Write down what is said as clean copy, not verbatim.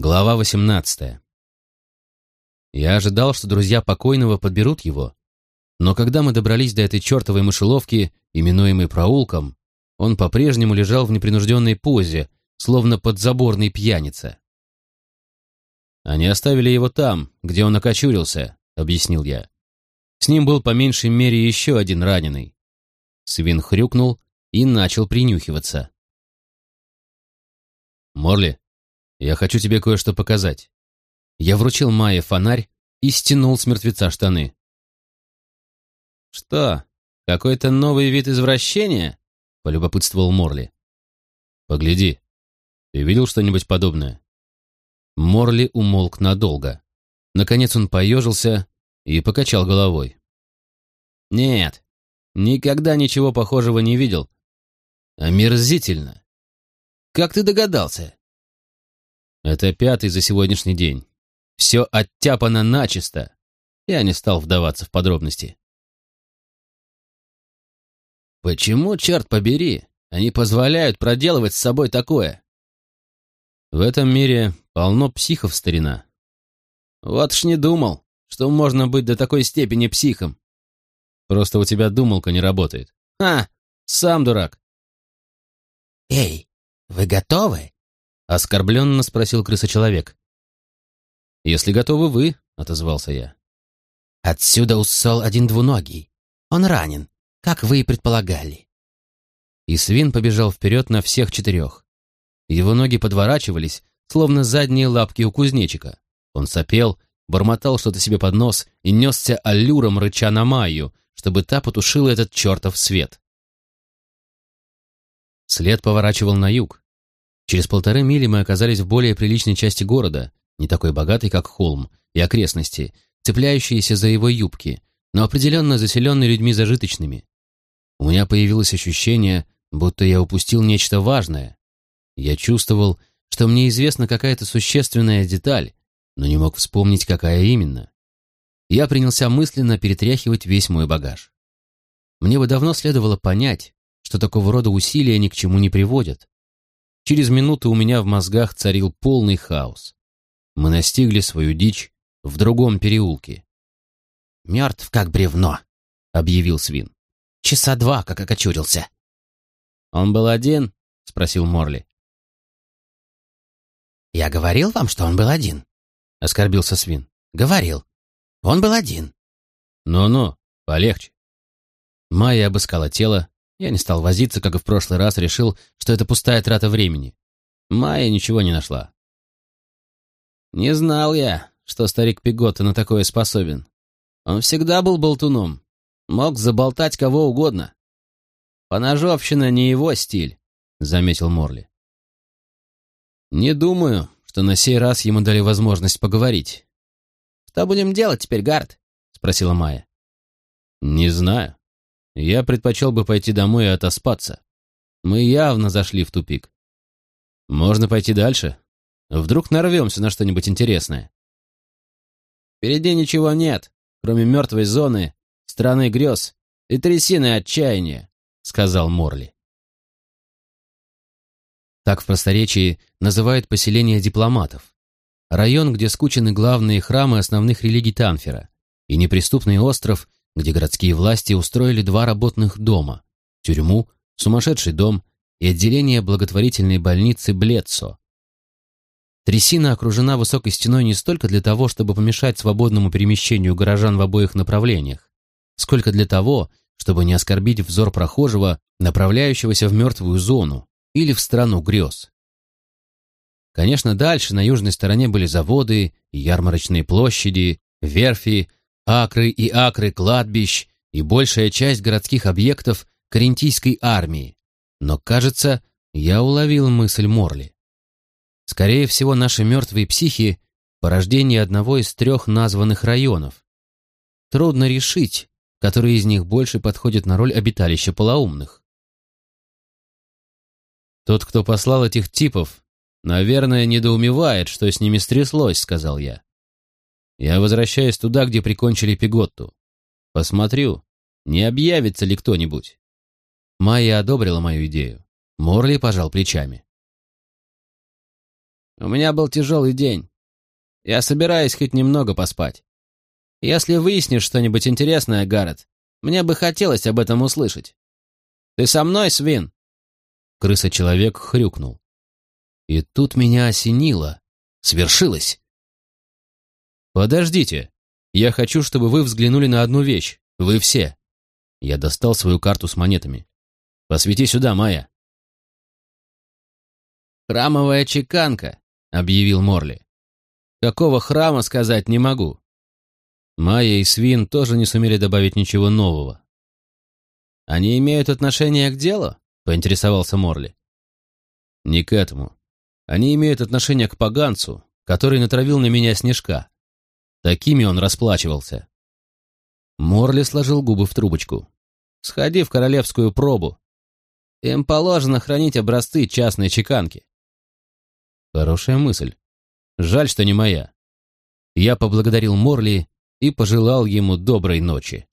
Глава 18. Я ожидал, что друзья покойного подберут его, но когда мы добрались до этой чертовой мышеловки, именуемой проулком, он по-прежнему лежал в непринужденной позе, словно подзаборный пьяница. «Они оставили его там, где он окочурился», — объяснил я. «С ним был по меньшей мере еще один раненый». Свин хрюкнул и начал принюхиваться. «Морли, я хочу тебе кое-что показать». Я вручил Майе фонарь и стянул с мертвеца штаны. «Что, какой-то новый вид извращения?» — полюбопытствовал Морли. «Погляди. Ты видел что-нибудь подобное?» Морли умолк надолго. Наконец он поежился и покачал головой. «Нет, никогда ничего похожего не видел. Омерзительно. Как ты догадался?» «Это 5-й за сегодняшний день. Все оттяпано начисто». Я не стал вдаваться в подробности. «Почему, черт побери, они позволяют проделывать с собой такое?» «В этом мире полно психов, старина». «Вот ж не думал, что можно быть до такой степени психом». «Просто у тебя думалка не работает». «Ха! Сам дурак». «Эй, вы готовы?» — оскорбленно спросил крысочеловек. «Если готовы вы», — отозвался я. «Отсюда усол один двуногий. Он ранен, как вы и предполагали». И свин побежал вперед на всех 4. Его ноги подворачивались, словно задние лапки у кузнечика. Он сопел, бормотал что-то себе под нос и несся аллюром, рыча на Майю, чтобы та потушила этот чертов свет. След поворачивал на юг. Через 1,5 мили мы оказались в более приличной части города, не такой богатой, как Холм и окрестности, цепляющиеся за его юбки, но определенно заселенной людьми зажиточными. У меня появилось ощущение, будто я упустил нечто важное. Я чувствовал, что мне известна какая-то существенная деталь, но не мог вспомнить, какая именно. Я принялся мысленно перетряхивать весь мой багаж. Мне бы давно следовало понять, что такого рода усилия ни к чему не приводят. Через минуту у меня в мозгах царил полный хаос. Мы настигли свою дичь в другом переулке. «Мертв, как бревно», — объявил свин. «Часа 2, как окочурился». «Он был один?» — спросил Морли. «Я говорил вам, что он был один?» — оскорбился свин. «Говорил. Он был один». «Ну-ну, полегче». Майя обыскала тело. Я не стал возиться, как и в прошлый раз, решил, что это пустая трата времени. Майя ничего не нашла. «Не знал я, что старик Пеготта на такое способен. Он всегда был болтуном, мог заболтать кого угодно. Поножовщина не его стиль», — заметил Морли. «Не думаю, что на сей раз ему дали возможность поговорить». «Что будем делать теперь, Гард?» — спросила Майя. «Не знаю. Я предпочел бы пойти домой и отоспаться. Мы явно зашли в тупик. Можно пойти дальше? Вдруг нарвемся на что-нибудь интересное». «Впереди ничего нет, кроме мертвой зоны, страны грез и трясины отчаяния», — сказал Морли. Так в просторечии называют поселение дипломатов. Район, где скучены главные храмы основных религий Танфера, и неприступный остров, где городские власти устроили 2 работных дома, тюрьму, сумасшедший дом и отделение благотворительной больницы Бледсо. Трясина окружена высокой стеной не столько для того, чтобы помешать свободному перемещению горожан в обоих направлениях, сколько для того, чтобы не оскорбить взор прохожего, направляющегося в мертвую зону или в страну грез. Конечно, дальше на южной стороне были заводы, ярмарочные площади, верфи, акры и акры кладбищ и большая часть городских объектов Карентийской армии. Но, кажется, я уловил мысль Морли. Скорее всего, наши мертвые психи — порождение одного из 3 названных районов. Трудно решить, который из них больше подходит на роль обиталища полоумных. «Тот, кто послал этих типов, наверное, недоумевает, что с ними стряслось», — сказал я. «Я возвращаюсь туда, где прикончили Пеготту. Посмотрю, не объявится ли кто-нибудь». Майя одобрила мою идею. Морли пожал плечами. У меня был тяжелый день. Я собираюсь хоть немного поспать. Если выяснишь что-нибудь интересное, Гаррет, мне бы хотелось об этом услышать. Ты со мной, Свин?» Крыса-человек хрюкнул. И тут меня осенило. Свершилось. «Подождите. Я хочу, чтобы вы взглянули на одну вещь. Вы все». Я достал свою карту с монетами. «Посвети сюда, Майя». «Храмовая чеканка», — объявил Морли. «Какого храма, сказать не могу». Майя и Свин тоже не сумели добавить ничего нового. «Они имеют отношение к делу?» — поинтересовался Морли. «Не к этому. Они имеют отношение к поганцу, который натравил на меня снежка. Такими он расплачивался». Морли сложил губы в трубочку. «Сходи в королевскую пробу. Им положено хранить образцы частной чеканки». Хорошая мысль. Жаль, что не моя. Я поблагодарил Морли и пожелал ему доброй ночи.